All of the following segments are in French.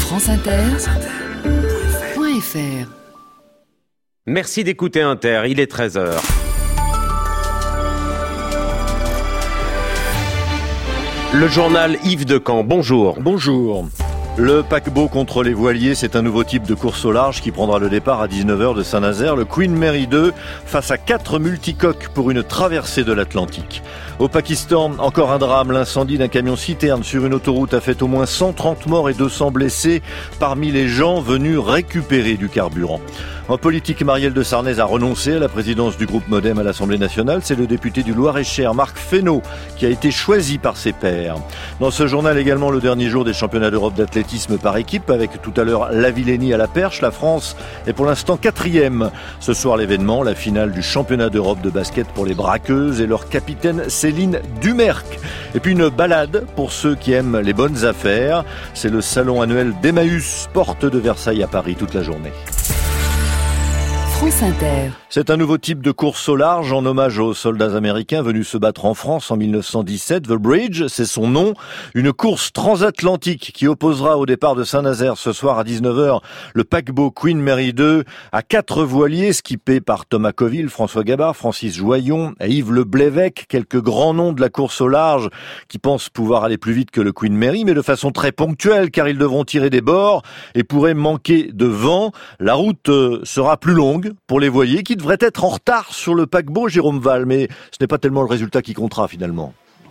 franceinter.fr. Merci d'écouter Inter, il est 13h. Le journal Yves Decamp, bonjour. Bonjour. Le paquebot contre les voiliers, c'est un nouveau type de course au large qui prendra le départ à 19h de Saint-Nazaire. Le Queen Mary 2 face à 4 multicoques pour une traversée de l'Atlantique. Au Pakistan, encore un drame. L'incendie d'un camion-citerne sur une autoroute a fait au moins 130 morts et 200 blessés parmi les gens venus récupérer du carburant. En politique, Marielle de Sarnez a renoncé à la présidence du groupe Modem à l'Assemblée nationale. C'est le député du Loir-et-Cher, Marc Fesneau, qui a été choisi par ses pairs. Dans ce journal également, le dernier jour des championnats d'Europe d'athlétisme par équipe, avec tout à l'heure Lavillenie à la perche. La France est pour l'instant 4e. Ce soir, l'événement, la finale du championnat d'Europe de basket pour les braqueuses et leur capitaine Céline Dumerc. Et puis une balade pour ceux qui aiment les bonnes affaires. C'est le salon annuel d'Emmaüs, porte de Versailles à Paris toute la journée. France Inter. C'est un nouveau type de course au large en hommage aux soldats américains venus se battre en France en 1917. The Bridge, c'est son nom. Une course transatlantique qui opposera au départ de Saint-Nazaire ce soir à 19h le paquebot Queen Mary 2 à 4 voiliers skippés par Thomas Coville, François Gabard, Francis Joyon et Yves Le Blévec. Quelques grands noms de la course au large qui pensent pouvoir aller plus vite que le Queen Mary, mais de façon très ponctuelle car ils devront tirer des bords et pourraient manquer de vent. La route sera plus longue pour les voiliers qui devraient être en retard sur le paquebot, Jérôme Val, mais ce n'est pas tellement le résultat qui comptera finalement.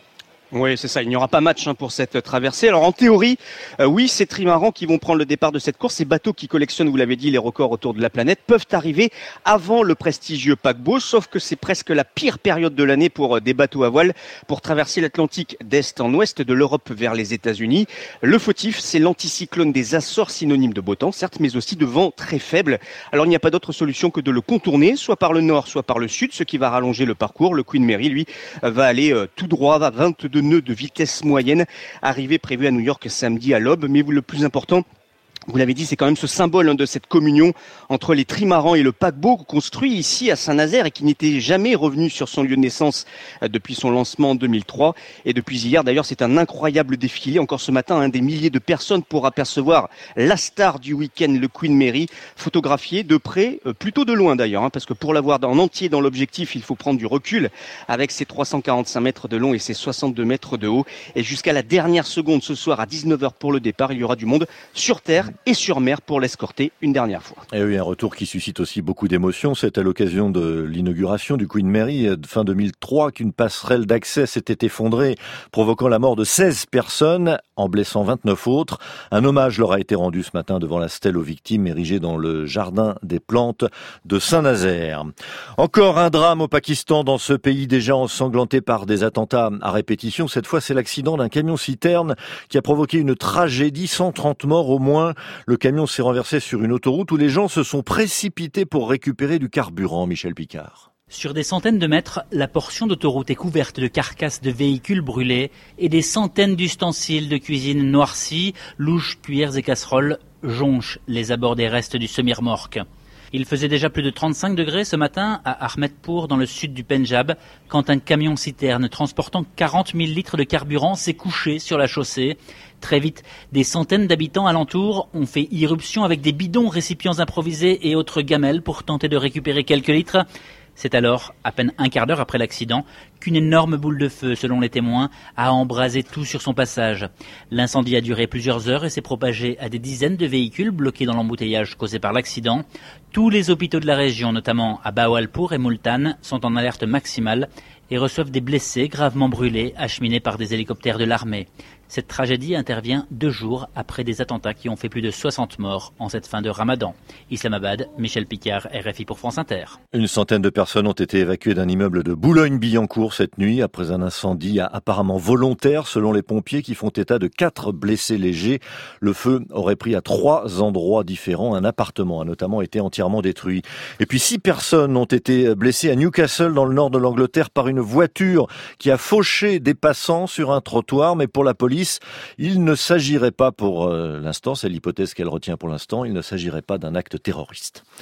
Oui, c'est ça. Il n'y aura pas match pour cette traversée. Alors en théorie, oui, ces trimarans qui vont prendre le départ de cette course, ces bateaux qui collectionnent, vous l'avez dit, les records autour de la planète, peuvent arriver avant le prestigieux paquebot, sauf que c'est presque la pire période de l'année pour des bateaux à voile pour traverser l'Atlantique d'est en ouest, de l'Europe vers les États-Unis. Le fautif, c'est l'anticyclone des Açores, synonyme de beau temps, certes, mais aussi de vent très faible. Alors il n'y a pas d'autre solution que de le contourner, soit par le nord, soit par le sud, ce qui va rallonger le parcours. Le Queen Mary, lui, va aller tout droit, va 22 nœuds de vitesse moyenne, arrivée prévue à New York samedi à l'aube. Mais le plus important, vous l'avez dit, c'est quand même ce symbole de cette communion entre les trimarans et le paquebot construit ici à Saint-Nazaire et qui n'était jamais revenu sur son lieu de naissance depuis son lancement en 2003. Et depuis hier, d'ailleurs, c'est un incroyable défilé. Encore ce matin, des milliers de personnes pour apercevoir la star du week-end, le Queen Mary, photographié de près, plutôt de loin d'ailleurs, parce que pour l'avoir en entier dans l'objectif, il faut prendre du recul avec ses 345 mètres de long et ses 62 mètres de haut. Et jusqu'à la dernière seconde ce soir à 19h pour le départ, il y aura du monde sur terre et sur mer pour l'escorter une dernière fois. Et oui, un retour qui suscite aussi beaucoup d'émotions. C'est à l'occasion de l'inauguration du Queen Mary fin 2003 qu'une passerelle d'accès s'était effondrée, provoquant la mort de 16 personnes, en blessant 29 autres. Un hommage leur a été rendu ce matin devant la stèle aux victimes érigée dans le jardin des plantes de Saint-Nazaire. Encore un drame au Pakistan, dans ce pays déjà ensanglanté par des attentats à répétition. Cette fois, c'est l'accident d'un camion-citerne qui a provoqué une tragédie, 130 morts au moins. Le camion s'est renversé sur une autoroute où les gens se sont précipités pour récupérer du carburant, Michel Picard. Sur des centaines de mètres, la portion d'autoroute est couverte de carcasses de véhicules brûlés et des centaines d'ustensiles de cuisine noircis, louches, cuillères et casseroles jonchent les abords des restes du semi-remorque. Il faisait déjà plus de 35 degrés ce matin à Ahmedpur, dans le sud du Pendjab, quand un camion-citerne transportant 40 000 litres de carburant s'est couché sur la chaussée. Très vite, des centaines d'habitants alentours ont fait irruption avec des bidons, récipients improvisés et autres gamelles pour tenter de récupérer quelques litres. C'est alors, à peine un quart d'heure après l'accident, qu'une énorme boule de feu, selon les témoins, a embrasé tout sur son passage. L'incendie a duré plusieurs heures et s'est propagé à des dizaines de véhicules bloqués dans l'embouteillage causé par l'accident. Tous les hôpitaux de la région, notamment à Bahawalpur et Multan, sont en alerte maximale et reçoivent des blessés gravement brûlés acheminés par des hélicoptères de l'armée. Cette tragédie intervient 2 jours après des attentats qui ont fait plus de 60 morts en cette fin de Ramadan. Islamabad, Michel Picard, RFI pour France Inter. Une centaine de personnes ont été évacuées d'un immeuble de Boulogne-Billancourt cette nuit après un incendie apparemment volontaire selon les pompiers qui font état de 4 blessés légers. Le feu aurait pris à 3 endroits différents. Un appartement a notamment été entièrement détruit. Et puis 6 personnes ont été blessées à Newcastle dans le nord de l'Angleterre par une voiture qui a fauché des passants sur un trottoir. Mais pour la police, il ne s'agirait pas pour l'instant, c'est l'hypothèse qu'elle retient pour l'instant, il ne s'agirait pas d'un acte terroriste.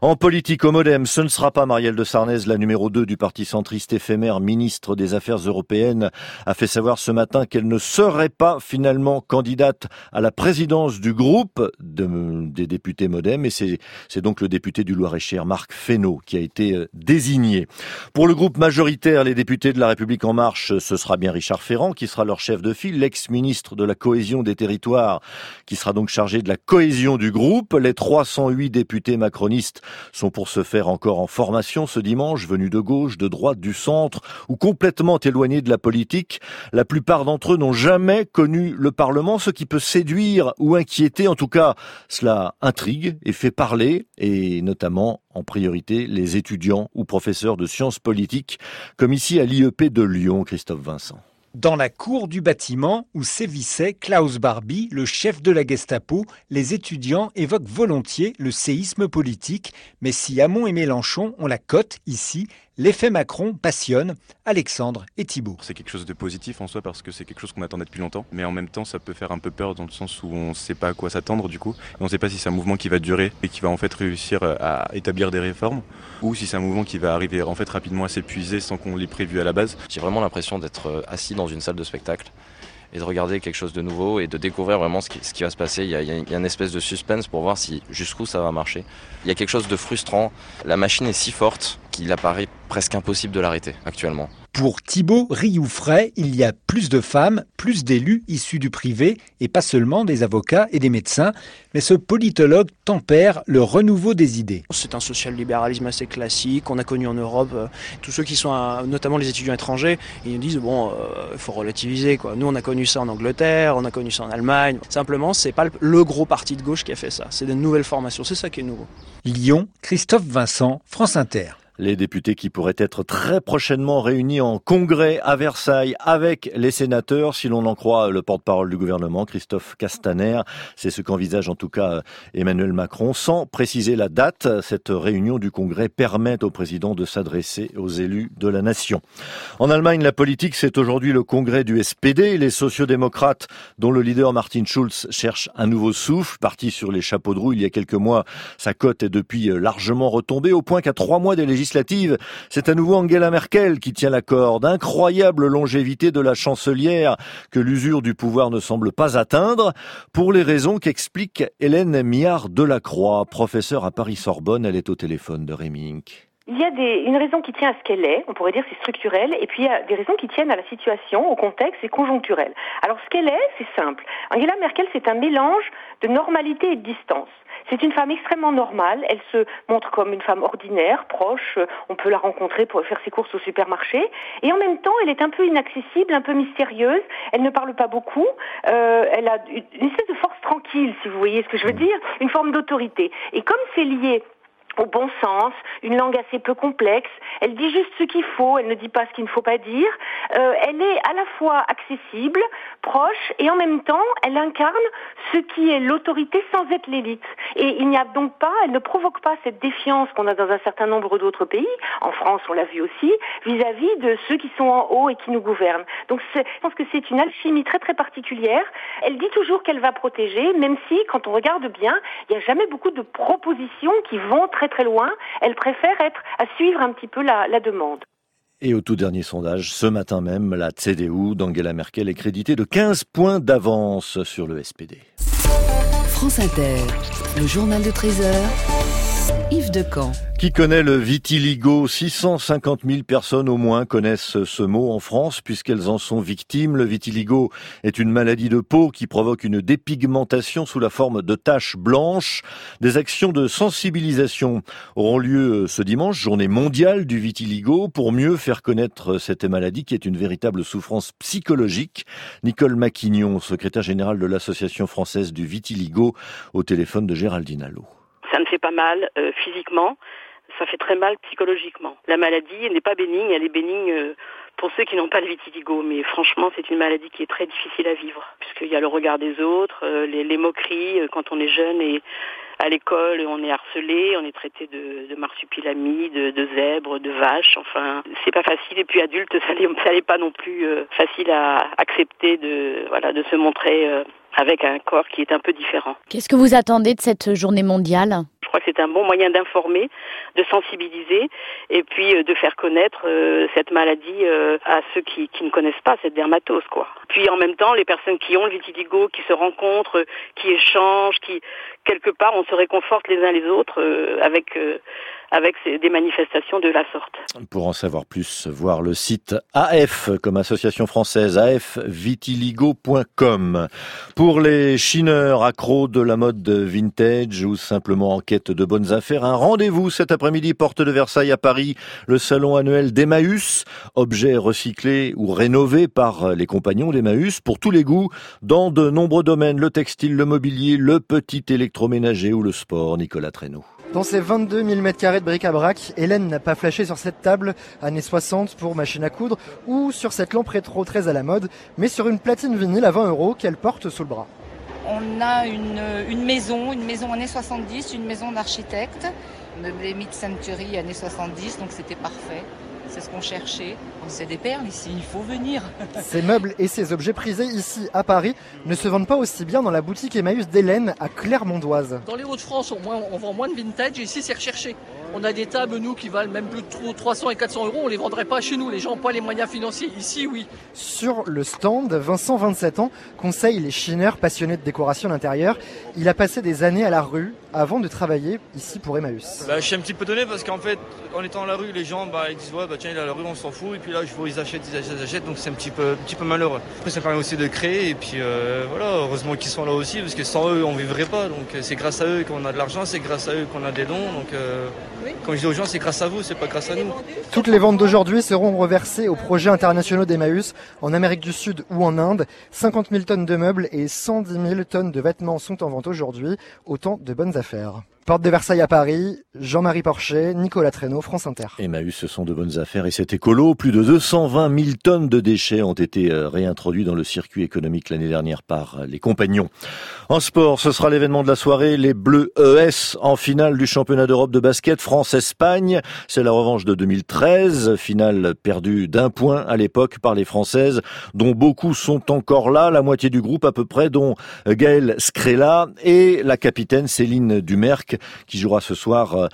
En politique au Modem, ce ne sera pas Marielle de Sarnez, la numéro 2 du parti centriste éphémère, ministre des Affaires européennes, a fait savoir ce matin qu'elle ne serait pas finalement candidate à la présidence du groupe des députés Modem. Et c'est donc le député du Loir-et-Cher, Marc Fesneau, qui a été désigné. Pour le groupe majoritaire, les députés de La République En Marche, ce sera bien Richard Ferrand qui sera leur chef de file, l'ex-ministre de la Cohésion des Territoires, qui sera donc chargé de la cohésion du groupe. Les 308 députés macronistes sont pour ce faire encore en formation ce dimanche, venus de gauche, de droite, du centre ou complètement éloignés de la politique. La plupart d'entre eux n'ont jamais connu le Parlement, ce qui peut séduire ou inquiéter. En tout cas, cela intrigue et fait parler, et notamment en priorité les étudiants ou professeurs de sciences politiques, comme ici à l'IEP de Lyon, Christophe Vincent. Dans la cour du bâtiment où sévissait Klaus Barbie, le chef de la Gestapo, les étudiants évoquent volontiers le séisme politique. Mais si Hamon et Mélenchon ont la cote ici, l'effet Macron passionne Alexandre et Thibault. C'est quelque chose de positif en soi parce que c'est quelque chose qu'on attendait depuis longtemps. Mais en même temps, ça peut faire un peu peur dans le sens où on ne sait pas à quoi s'attendre du coup. Et on ne sait pas si c'est un mouvement qui va durer et qui va en fait réussir à établir des réformes ou si c'est un mouvement qui va arriver en fait rapidement à s'épuiser sans qu'on l'ait prévu à la base. J'ai vraiment l'impression d'être assis dans une salle de spectacle et de regarder quelque chose de nouveau et de découvrir vraiment ce qui va se passer. Il y a une espèce de suspense pour voir jusqu'où ça va marcher. Il y a quelque chose de frustrant. La machine est si forte qu'il apparaît presque impossible de l'arrêter actuellement. Pour Thibault Rioufray, il y a plus de femmes, plus d'élus issus du privé et pas seulement des avocats et des médecins. Mais ce politologue tempère le renouveau des idées. C'est un social-libéralisme assez classique qu'on a connu en Europe. Tous ceux qui sont, notamment les étudiants étrangers, ils nous disent il faut relativiser quoi. Nous on a connu ça en Angleterre, on a connu ça en Allemagne. Simplement, c'est pas le gros parti de gauche qui a fait ça. C'est de nouvelles formations, c'est ça qui est nouveau. Lyon, Christophe Vincent, France Inter. Les députés qui pourraient être très prochainement réunis en congrès à Versailles avec les sénateurs, si l'on en croit le porte-parole du gouvernement, Christophe Castaner. C'est ce qu'envisage en tout cas Emmanuel Macron. Sans préciser la date, cette réunion du congrès permet au président de s'adresser aux élus de la nation. En Allemagne, la politique, c'est aujourd'hui le congrès du SPD. Les sociodémocrates, dont le leader Martin Schulz cherche un nouveau souffle, parti sur les chapeaux de roue il y a quelques mois, sa cote est depuis largement retombée, au point qu'à 3 mois des législatives, c'est à nouveau Angela Merkel qui tient la corde. Incroyable longévité de la chancelière que l'usure du pouvoir ne semble pas atteindre, pour les raisons qu'explique Hélène Miard-Delacroix, professeure à Paris-Sorbonne. Elle est au téléphone de Rémi Inc. Il y a une raison qui tient à ce qu'elle est, on pourrait dire c'est structurel, et puis il y a des raisons qui tiennent à la situation, au contexte, c'est conjoncturel. Alors ce qu'elle est, c'est simple. Angela Merkel, c'est un mélange de normalité et de distance. C'est une femme extrêmement normale, elle se montre comme une femme ordinaire, proche, on peut la rencontrer pour faire ses courses au supermarché, et en même temps elle est un peu inaccessible, un peu mystérieuse, elle ne parle pas beaucoup, elle a une espèce de force tranquille, si vous voyez ce que je veux dire, une forme d'autorité. Et comme c'est lié au bon sens, une langue assez peu complexe, elle dit juste ce qu'il faut, elle ne dit pas ce qu'il ne faut pas dire, elle est à la fois accessible, proche, et en même temps, elle incarne ce qui est l'autorité sans être l'élite. Et il n'y a donc pas, elle ne provoque pas cette défiance qu'on a dans un certain nombre d'autres pays, en France on l'a vu aussi, vis-à-vis de ceux qui sont en haut et qui nous gouvernent. Donc je pense que c'est une alchimie très très particulière. Elle dit toujours qu'elle va protéger, même si, quand on regarde bien, il n'y a jamais beaucoup de propositions qui vont très très loin. Elle préfère à suivre un petit peu la demande. Et au tout dernier sondage, ce matin même, la CDU d'Angela Merkel est créditée de 15 points d'avance sur le SPD. France Inter, le journal de 13h, Yves Decamp. Qui connaît le vitiligo? 650 000 personnes au moins connaissent ce mot en France puisqu'elles en sont victimes. Le vitiligo est une maladie de peau qui provoque une dépigmentation sous la forme de taches blanches. Des actions de sensibilisation auront lieu ce dimanche, journée mondiale du vitiligo, pour mieux faire connaître cette maladie qui est une véritable souffrance psychologique. Nicole Maquignon, secrétaire générale de l'Association française du vitiligo, au téléphone de Géraldine Allo. Ça ne fait pas mal physiquement. Ça fait très mal psychologiquement. La maladie n'est pas bénigne, elle est bénigne pour ceux qui n'ont pas le vitiligo. Mais franchement, c'est une maladie qui est très difficile à vivre. Puisqu'il y a le regard des autres, les moqueries quand on est jeune et à l'école, on est harcelé, on est traité de marsupilami, de zèbre, de vache. Enfin, c'est pas facile. Et puis adulte, ça n'est pas non plus facile à accepter de se montrer avec un corps qui est un peu différent. Qu'est-ce que vous attendez de cette journée mondiale ? Je crois que c'est un bon moyen d'informer, de sensibiliser et puis de faire connaître cette maladie à ceux qui ne connaissent pas cette dermatose, quoi. Puis en même temps, les personnes qui ont le vitiligo, qui se rencontrent, qui échangent, qui quelque part on se réconforte les uns les autres avec des manifestations de la sorte. Pour en savoir plus, voir le site AF comme association française, afvitiligo.com. Pour les chineurs accros de la mode vintage ou simplement en quête de bonnes affaires, un rendez-vous cet après-midi, porte de Versailles à Paris, le salon annuel d'Emmaüs, objets recyclés ou rénovés par les compagnons d'Emmaüs pour tous les goûts, dans de nombreux domaines, le textile, le mobilier, le petit électroménager ou le sport. Nicolas Traîneau. Dans ces 22 000 m² de bric-à-brac, Hélène n'a pas flashé sur cette table années 60 pour machine à coudre ou sur cette lampe rétro très à la mode, mais sur une platine vinyle à 20 € qu'elle porte sous le bras. On a une maison années 70, une maison d'architecte, meublé mid-century années 70, donc c'était parfait. C'est ce qu'on cherchait. C'est des perles ici, il faut venir. Ces meubles et ces objets prisés ici à Paris ne se vendent pas aussi bien dans la boutique Emmaüs d'Hélène à Clermondoise. Dans les Hauts-de-France, on vend moins de vintage et ici c'est recherché. On a des tables, nous, qui valent même plus de 300 et 400 €. On les vendrait pas chez nous. Les gens n'ont pas les moyens financiers. Ici, oui. Sur le stand, Vincent, 27 ans, conseille les chineurs passionnés de décoration d'intérieur. Il a passé des années à la rue avant de travailler ici pour Emmaüs. Je suis un petit peu étonné parce qu'en fait, en étant à la rue, les gens ils disent tiens, il est à la rue, on s'en fout. Et puis là, je vois ils achètent. Donc c'est un petit peu malheureux. Après, ça permet aussi de créer. Et puis voilà, heureusement qu'ils sont là aussi parce que sans eux, on vivrait pas. Donc c'est grâce à eux qu'on a de l'argent, c'est grâce à eux qu'on a des dons. Donc comme je dis aux gens, c'est grâce à vous, c'est pas grâce à nous. Toutes les ventes d'aujourd'hui seront reversées aux projets internationaux d'Emmaüs en Amérique du Sud ou en Inde. 50 000 tonnes de meubles et 110 000 tonnes de vêtements sont en vente aujourd'hui. Autant de bonnes affaires. Porte de Versailles à Paris, Jean-Marie Porcher, Nicolas Traîneau, France Inter. Emmaüs, ce sont de bonnes affaires et c'est écolo. Plus de 220 000 tonnes de déchets ont été réintroduits dans le circuit économique l'année dernière par les compagnons. En sport, ce sera l'événement de la soirée. Les Bleus ES en finale du championnat d'Europe de basket France-Espagne. C'est la revanche de 2013. Finale perdue d'1 point à l'époque par les Françaises, dont beaucoup sont encore là. La moitié du groupe à peu près, dont Gaëlle Scrella et la capitaine Céline Dumerc, qui joueront ce soir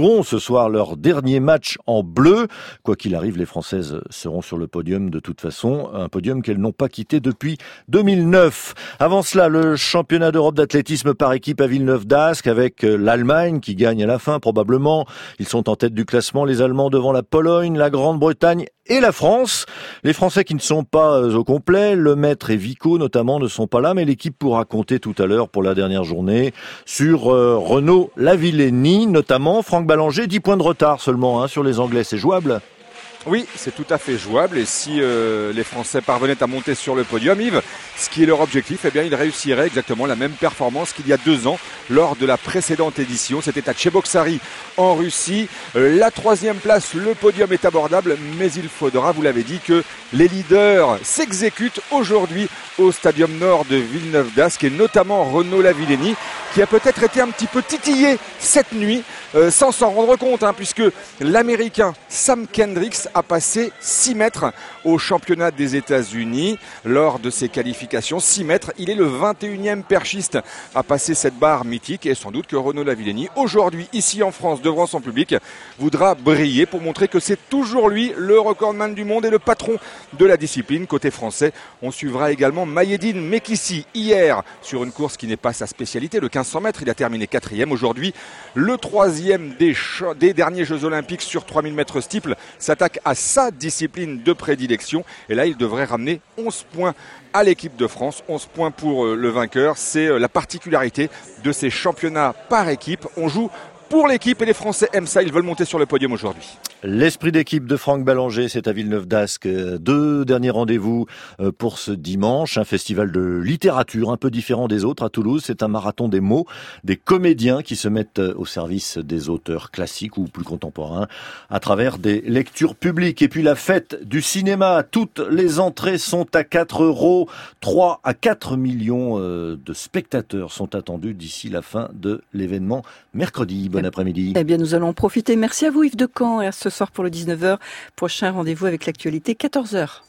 leur dernier match en bleu. Quoi qu'il arrive, les Françaises seront sur le podium de toute façon, un podium qu'elles n'ont pas quitté depuis 2009. Avant cela, le championnat d'Europe d'athlétisme par équipe à Villeneuve-d'Ascq avec l'Allemagne qui gagne à la fin probablement. Ils sont en tête du classement, les Allemands devant la Pologne, la Grande-Bretagne et la France. Les Français qui ne sont pas au complet, Lemaître et Vico notamment ne sont pas là, mais l'équipe pourra compter tout à l'heure pour la dernière journée sur Renaud Lavillenie notamment. Franck Ballanger, 10 points de retard seulement sur les Anglais, c'est jouable ? Oui, c'est tout à fait jouable et si les Français parvenaient à monter sur le podium, Yves, ce qui est leur objectif, ils réussiraient exactement la même performance qu'il y a 2 ans lors de la précédente édition. C'était à Tcheboksary en Russie. La 3e place, le podium est abordable, mais il faudra, vous l'avez dit, que les leaders s'exécutent aujourd'hui au Stadium Nord de Villeneuve-d'Ascq et notamment Renaud Lavillenie qui a peut-être été un petit peu titillé cette nuit sans s'en rendre compte puisque l'Américain Sam Kendricks a passé 6 mètres au championnat des États-Unis lors de ses qualifications. 6 mètres, il est le 21e perchiste à passer cette barre mythique et sans doute que Renaud Lavillenie, aujourd'hui ici en France devant son public, voudra briller pour montrer que c'est toujours lui le recordman du monde et le patron de la discipline. Côté français, on suivra également Maïeddine Mekissi hier sur une course qui n'est pas sa spécialité, le 1500 mètres, il a terminé 4e. Aujourd'hui, le 3e des derniers Jeux Olympiques sur 3000 mètres steeple s'attaque à sa discipline de prédilection et là il devrait ramener 11 points à l'équipe de France, 11 points pour le vainqueur. C'est la particularité de ces championnats par équipe. On joue pour l'équipe et les Français aiment ça, ils veulent monter sur le podium aujourd'hui. L'esprit d'équipe de Franck Ballanger, c'est à Villeneuve-d'Ascq. 2 derniers rendez-vous pour ce dimanche. Un festival de littérature un peu différent des autres à Toulouse. C'est un marathon des mots, des comédiens qui se mettent au service des auteurs classiques ou plus contemporains à travers des lectures publiques. Et puis la fête du cinéma. Toutes les entrées sont à 4 €. 3 à 4 millions de spectateurs sont attendus d'ici la fin de l'événement mercredi. Bon après-midi. Eh bien, nous allons en profiter. Merci à vous Yves Decamp. Et à ce soir pour le 19h. Prochain rendez-vous avec l'actualité, 14h.